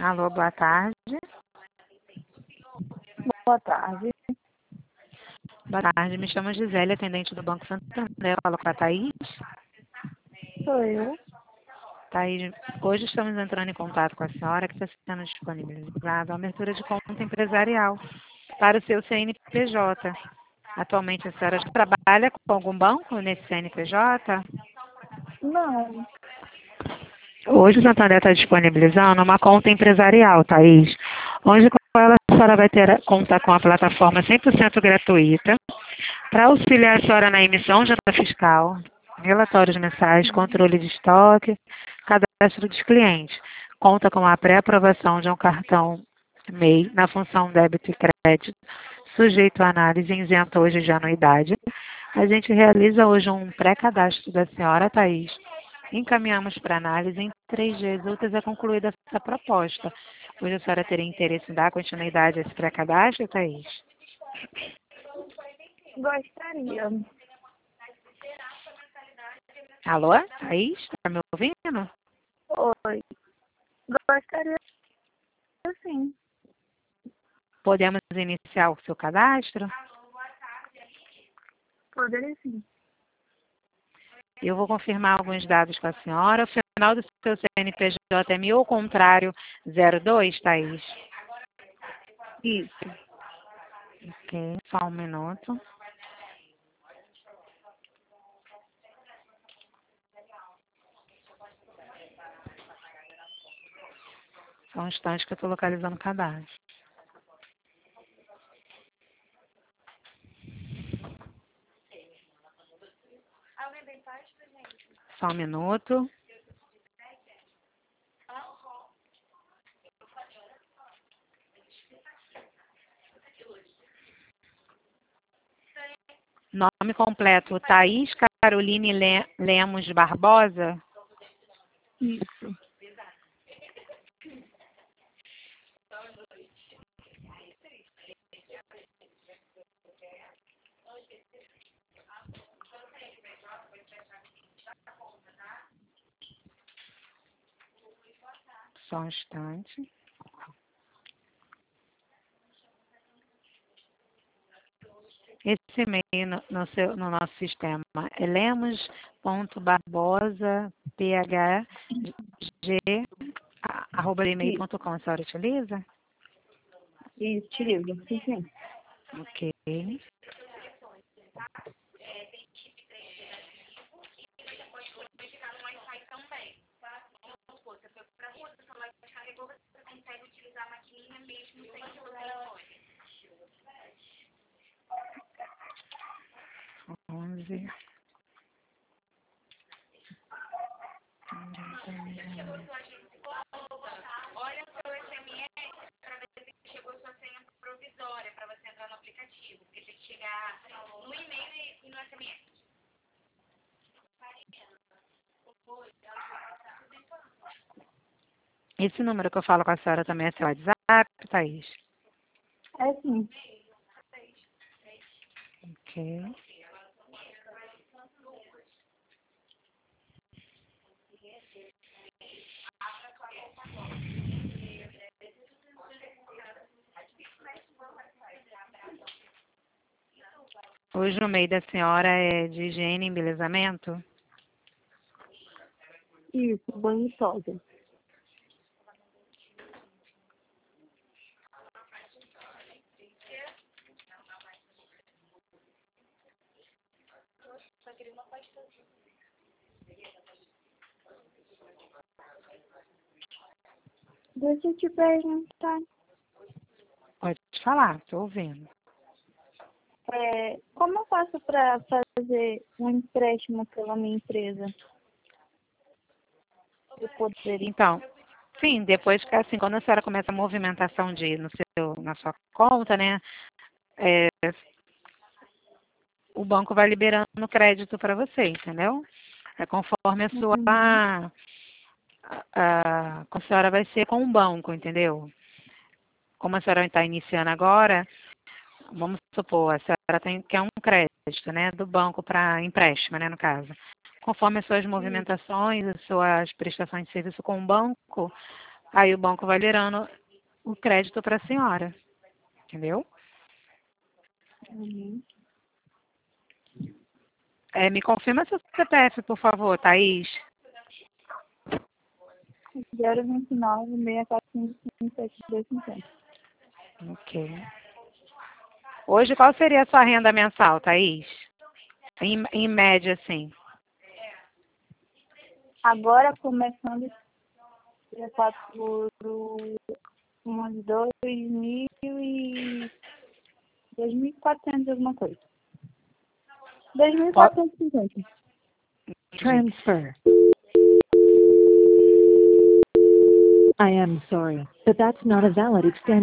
Alô, boa tarde. Boa tarde. Boa tarde, me chamo Gisele, atendente do Banco Santander. Falo com a Thaís. Sou eu. Thaís, hoje estamos entrando em contato com a senhora que está sendo disponibilizada a abertura de conta empresarial para o seu CNPJ. Atualmente a senhora trabalha com algum banco nesse CNPJ? Não. Hoje o Santander está disponibilizando uma conta empresarial, Thaís, onde com ela a senhora vai ter conta com a plataforma 100% gratuita para auxiliar a senhora na emissão de nota fiscal, relatórios mensais, controle de estoque, cadastro dos clientes. Conta com a pré-aprovação de um cartão MEI na função débito e crédito, sujeito à análise e isento hoje de anuidade. A gente realiza hoje um pré-cadastro da senhora, Thaís. Encaminhamos para análise em 3 dias úteis é concluída essa proposta. Hoje a senhora teria interesse em dar continuidade a esse pré-cadastro, Thaís? Gostaria. Alô, Thaís? Está me ouvindo? Oi. Gostaria sim. Podemos iniciar o seu cadastro? Poderia sim. Eu vou confirmar alguns dados com a senhora. O final do seu CNPJ é 1000 ou contrário 02, Thaís? Isso. Ok, só um minuto. Só um instante que eu estou localizando o cadastro. Só um minuto. Nome completo, Thaís Caroline Lemos Barbosa? Isso. Só um instante. Esse e-mail no nosso sistema é lemos.barbosa.phg@gmail.com. A senhora utiliza? Isso, utilizo. Sim. Ok. Onze. Esse número que eu falo com a senhora também é seu WhatsApp, Thaís? É sim. Ok. Hoje o e-mail da senhora é de higiene e embelezamento? Isso, banho e tosa. Deixa eu te perguntar. Pode falar, estou ouvindo. Como eu faço para fazer um empréstimo pela minha empresa? Eu poderia. Então, sim, depois que assim, quando a senhora começa a movimentação na sua conta, né? O banco vai liberando crédito para você, entendeu? É conforme a sua. Como a senhora vai ser com o banco, entendeu? Como a senhora está iniciando agora, vamos supor, a senhora quer um crédito, né? Do banco para empréstimo, né? No caso. Conforme as suas movimentações, as suas prestações de serviço com o banco, Aí o banco vai liberando o crédito para a senhora. Entendeu? Uhum. Me confirma seu CPF, por favor, Thaís. 029 645 Ok. Hoje, qual seria a sua renda mensal, Thaís? Em média, assim. Agora começando, eu faturo uns 2.400 alguma coisa. Qual- 2.450. Transfer. I am sorry, but that's not a valid extension.